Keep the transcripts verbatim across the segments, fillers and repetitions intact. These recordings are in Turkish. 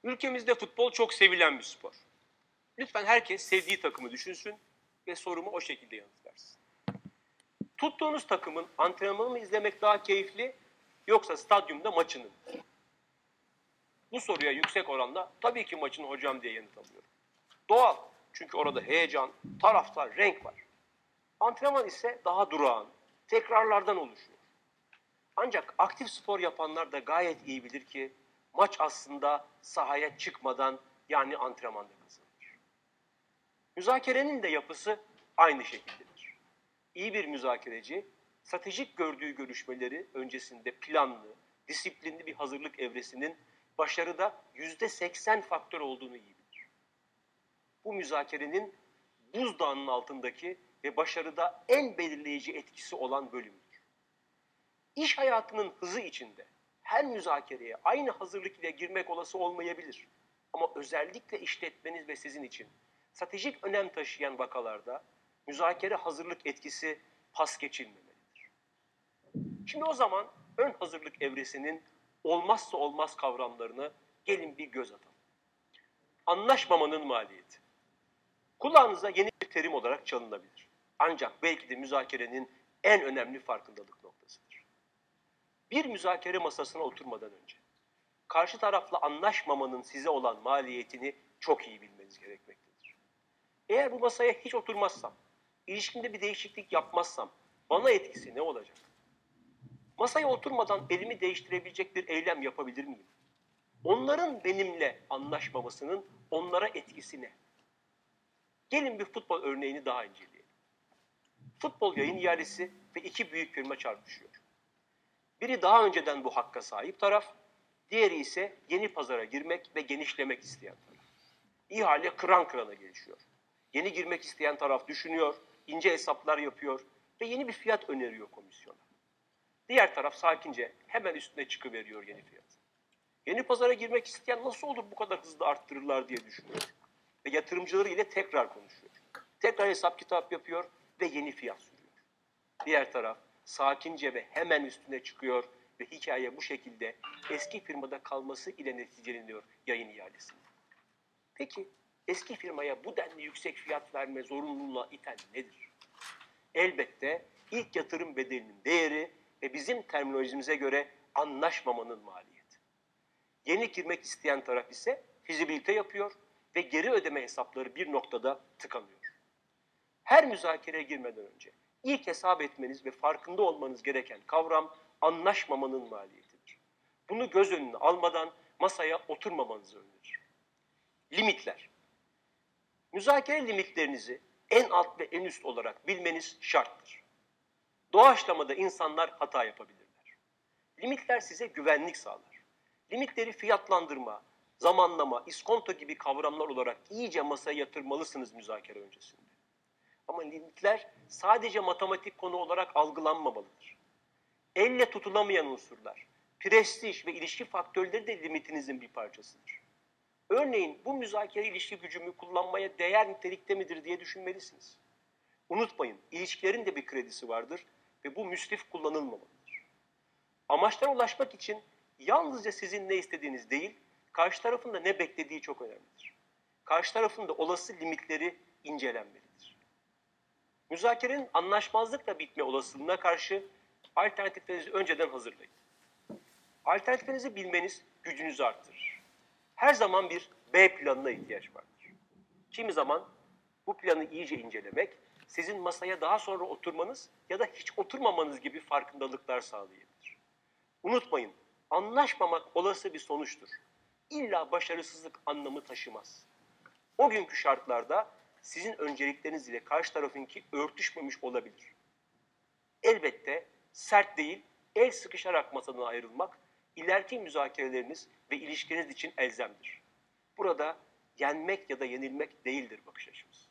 Ülkemizde futbol çok sevilen bir spor. Lütfen herkes sevdiği takımı düşünsün ve sorumu o şekilde yanıt versin. Tuttuğunuz takımın antrenmanı mı izlemek daha keyifli yoksa stadyumda maçını mı? Bu soruya yüksek oranda tabii ki maçını hocam diye yanıt alıyorum. Doğal, çünkü orada heyecan, taraftar, renk var. Antrenman ise daha durağan, tekrarlardan oluşuyor. Ancak aktif spor yapanlar da gayet iyi bilir ki maç aslında sahaya çıkmadan, yani antrenmanda kazanılır. Müzakerenin de yapısı aynı şekildedir. İyi bir müzakereci, stratejik gördüğü görüşmeleri öncesinde planlı, disiplinli bir hazırlık evresinin başarıda yüzde seksen faktör olduğunu iyi bilir. Bu müzakerenin buzdağının altındaki ve başarıda en belirleyici etkisi olan bölümdür. İş hayatının hızı içinde her müzakereye aynı hazırlık ile girmek olası olmayabilir. Ama özellikle işletmeniz ve sizin için stratejik önem taşıyan vakalarda müzakere hazırlık etkisi pas geçilmemelidir. Şimdi o zaman ön hazırlık evresinin olmazsa olmaz kavramlarını gelin bir göz atalım. Anlaşmamanın maliyeti. Kulağınıza yeni bir terim olarak çalınabilir. Ancak belki de müzakerenin en önemli farkındalık noktasıdır. Bir müzakere masasına oturmadan önce karşı tarafla anlaşmamanın size olan maliyetini çok iyi bilmeniz gerekmektedir. Eğer bu masaya hiç oturmazsam, ilişkimde bir değişiklik yapmazsam bana etkisi ne olacak? Masaya oturmadan elimi değiştirebilecek bir eylem yapabilir miyim? Onların benimle anlaşmamasının onlara etkisi ne? Gelin bir futbol örneğini daha inceleyelim. Futbol yayın ihalesi ve iki büyük firma çarpışıyor. Biri daha önceden bu hakka sahip taraf, diğeri ise yeni pazara girmek ve genişlemek isteyen taraf. İhale kıran kırana gelişiyor. Yeni girmek isteyen taraf düşünüyor, ince hesaplar yapıyor ve yeni bir fiyat öneriyor komisyona. Diğer taraf sakince hemen üstüne çıkıveriyor yeni fiyat. Yeni pazara girmek isteyen nasıl olur bu kadar hızlı arttırırlar diye düşünüyor. Ve yatırımcıları ile tekrar konuşuyor. Tekrar hesap kitap yapıyor ve yeni fiyat sürüyor. Diğer taraf sakince ve hemen üstüne çıkıyor ve hikaye bu şekilde eski firmada kalması ile neticeleniyor yayın ihalesinde. Peki eski firmaya bu denli yüksek fiyat verme zorunluluğuna iten nedir? Elbette ilk yatırım bedelinin değeri ve bizim terminolojimize göre anlaşmamanın maliyeti. Yeni girmek isteyen taraf ise fizibilite yapıyor ve geri ödeme hesapları bir noktada tıkanıyor. Her müzakereye girmeden önce İlk hesap etmeniz ve farkında olmanız gereken kavram anlaşmamanın maliyetidir. Bunu göz önüne almadan masaya oturmamanızı önerir. Limitler. Müzakere limitlerinizi en alt ve en üst olarak bilmeniz şarttır. Doğaçlamada insanlar hata yapabilirler. Limitler size güvenlik sağlar. Limitleri fiyatlandırma, zamanlama, iskonto gibi kavramlar olarak iyice masaya yatırmalısınız müzakere öncesinde. Ama limitler sadece matematik konu olarak algılanmamalıdır. Elle tutulamayan unsurlar, prestij ve ilişki faktörleri de limitinizin bir parçasıdır. Örneğin bu müzakere ilişki gücümü kullanmaya değer nitelikte midir diye düşünmelisiniz. Unutmayın, ilişkilerin de bir kredisi vardır ve bu müsrif kullanılmamalıdır. Amaçlara ulaşmak için yalnızca sizin ne istediğiniz değil, karşı tarafın da ne beklediği çok önemlidir. Karşı tarafın da olası limitleri incelenmelidir. Müzakerenin anlaşmazlıkla bitme olasılığına karşı alternatiflerinizi önceden hazırlayın. Alternatiflerinizi bilmeniz gücünüzü arttırır. Her zaman bir B planına ihtiyaç vardır. Kimi zaman bu planı iyice incelemek, sizin masaya daha sonra oturmanız ya da hiç oturmamanız gibi farkındalıklar sağlayabilir. Unutmayın, anlaşmamak olası bir sonuçtur. İlla başarısızlık anlamı taşımaz. O günkü şartlarda sizin öncelikleriniz ile karşı tarafınki örtüşmemiş olabilir. Elbette sert değil, el sıkışarak masadan ayrılmak, ileriki müzakereleriniz ve ilişkiniz için elzemdir. Burada yenmek ya da yenilmek değildir bakış açımız.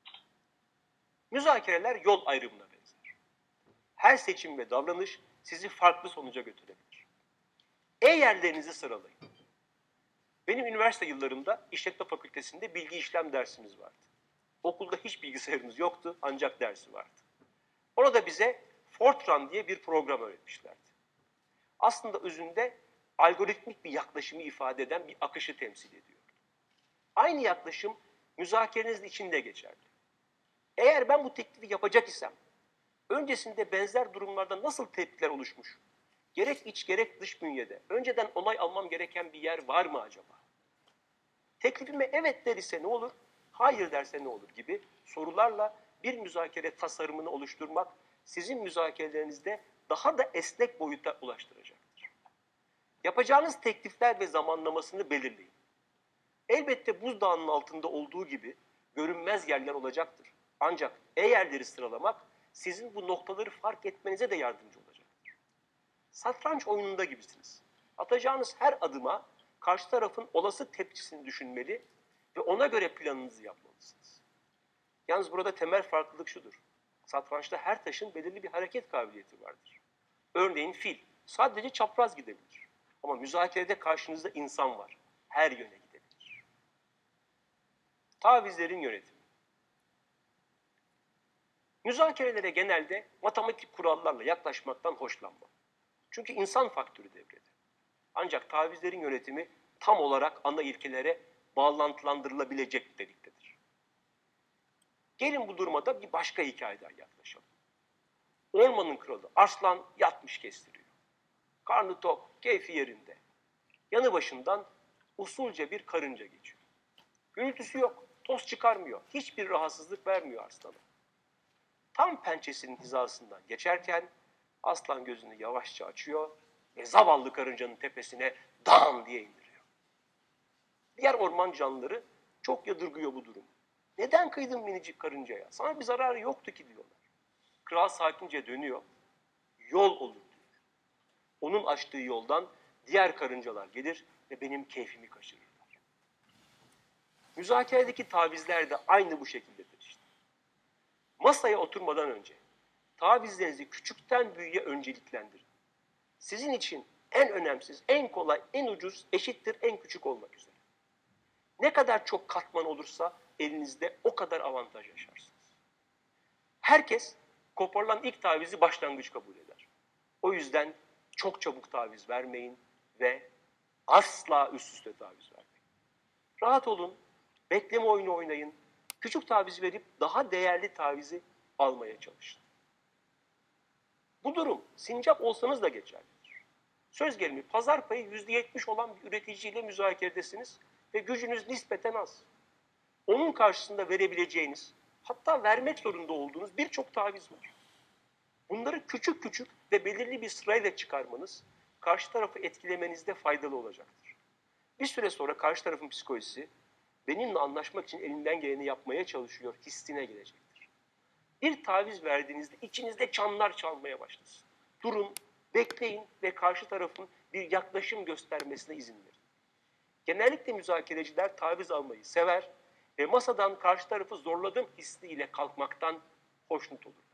Müzakereler yol ayrımına benzer. Her seçim ve davranış sizi farklı sonuca götürebilir. E yerlerinizi sıralayın. Benim üniversite yıllarımda işletme fakültesinde bilgi işlem dersimiz vardı. Okulda hiç bilgisayarımız yoktu ancak dersi vardı. Orada bize Fortran diye bir program öğretmişlerdi. Aslında özünde algoritmik bir yaklaşımı ifade eden bir akışı temsil ediyor. Aynı yaklaşım müzakerenizin içinde geçerli. Eğer ben bu teklifi yapacak isem, öncesinde benzer durumlarda nasıl tepkiler oluşmuş? Gerek iç gerek dış bünyede önceden onay almam gereken bir yer var mı acaba? Teklifime evet der ise ne olur, hayır derse ne olur gibi sorularla bir müzakere tasarımını oluşturmak sizin müzakerelerinizde daha da esnek boyuta ulaştıracaktır. Yapacağınız teklifler ve zamanlamasını belirleyin. Elbette buzdağının altında olduğu gibi görünmez yerler olacaktır. Ancak e-yerleri sıralamak sizin bu noktaları fark etmenize de yardımcı olacaktır. Satranç oyununda gibisiniz. Atacağınız her adıma karşı tarafın olası tepkisini düşünmeli ve ona göre planınızı yapmalısınız. Yalnız burada temel farklılık şudur. Satrançta her taşın belirli bir hareket kabiliyeti vardır. Örneğin fil sadece çapraz gidebilir. Ama müzakerede karşınızda insan var. Her yöne gidebilir. Tavizlerin yönetimi. Müzakerelere genelde matematik kurallarla yaklaşmaktan hoşlanmam. Çünkü insan faktörü devrede. Ancak tavizlerin yönetimi tam olarak ana ilkelere bağlantılandırılabilecek niteliktedir. Gelin bu durumda bir başka hikayeden yaklaşalım. Ormanın kralı aslan yatmış kestiriyor. Karnı tok, keyfi yerinde. Yanı başından usulca bir karınca geçiyor. Gürültüsü yok, toz çıkarmıyor, hiçbir rahatsızlık vermiyor aslana. Tam pençesinin hizasından geçerken aslan gözünü yavaşça açıyor ve zavallı karıncanın tepesine dam diye indiriyor. Diğer orman canlıları çok yadırgıyor bu durumu. Neden kıydın minicik karıncaya? Sana bir zararı yoktu ki diyorlar. Kral sakince dönüyor. Yol olur diyor. Onun açtığı yoldan diğer karıncalar gelir ve benim keyfimi kaçırırlar. Müzakeredeki tavizler de aynı bu şekildedir işte. Masaya oturmadan önce tavizlerinizi küçükten büyüğe önceliklendirin. Sizin için en önemsiz, en kolay, en ucuz eşittir en küçük olmak üzere. Ne kadar çok katman olursa elinizde o kadar avantaj yaşarsınız. Herkes koparılan ilk tavizi başlangıç kabul eder. O yüzden çok çabuk taviz vermeyin ve asla üst üste taviz vermeyin. Rahat olun, bekleme oyunu oynayın, küçük taviz verip daha değerli tavizi almaya çalışın. Bu durum sincap olsanız da geçerlidir. Söz gelimi pazar payı yüzde yetmiş olan bir üreticiyle müzakeredesiniz ve gücünüz nispeten az. Onun karşısında verebileceğiniz, hatta vermek zorunda olduğunuz birçok taviz var. Bunları küçük küçük ve belirli bir sırayla çıkarmanız karşı tarafı etkilemenizde faydalı olacaktır. Bir süre sonra karşı tarafın psikolojisi benimle anlaşmak için elinden geleni yapmaya çalışıyor hissine gelecektir. Bir taviz verdiğinizde içinizde çanlar çalmaya başlasın. Durun, bekleyin ve karşı tarafın bir yaklaşım göstermesine izin verin. Genellikle müzakereciler taviz almayı sever ve masadan karşı tarafı zorladığım hissiyle kalkmaktan hoşnut olur.